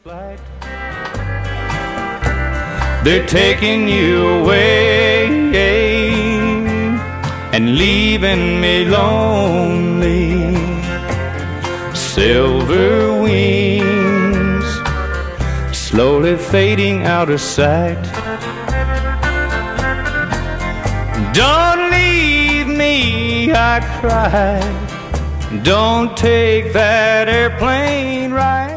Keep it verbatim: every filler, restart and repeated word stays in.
They're taking you away and leaving me lonely. Silver wings slowly fading out of sight. Don't leave me, I cried. Don't take that airplane ride.